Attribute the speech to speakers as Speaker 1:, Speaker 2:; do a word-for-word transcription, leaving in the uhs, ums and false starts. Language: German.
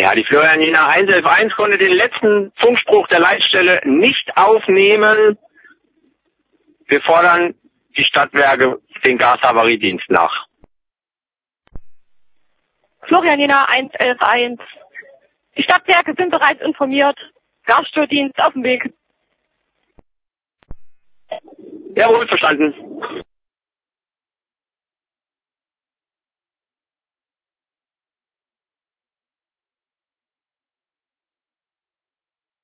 Speaker 1: Ja, die Florian Jena eins elf eins konnte den letzten Funkspruch der Leitstelle nicht aufnehmen. Wir fordern die Stadtwerke den Gashavariedienst nach.
Speaker 2: Florian Jena eins elf eins. Die Stadtwerke sind bereits informiert. Gasstördienst auf dem Weg.
Speaker 1: Jawohl, verstanden.